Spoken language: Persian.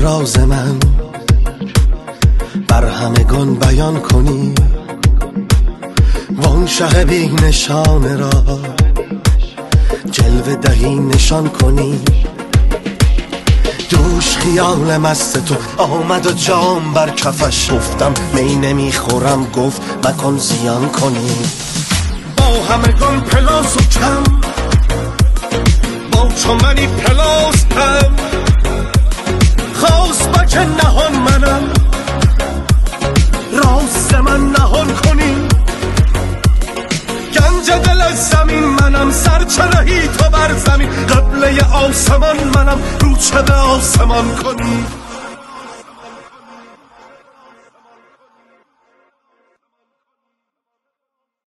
راز من بر همگان بیان کنی، وان شه بی نشانه را جلوه دهی نشان کنی. دوش خیال مست تو آمد و جام بر کفش، گفتم می نمیخورم، گفت مکن زیان کنی. با همگان پلاس و کم، با چو منی پلاس هم، خواست بچه نهان منم، راست من نهان کنی. گنج دل از زمین منم، سرچرهی تو بر زمین، قبله آسمان منم، رو چه به آسمان کنی.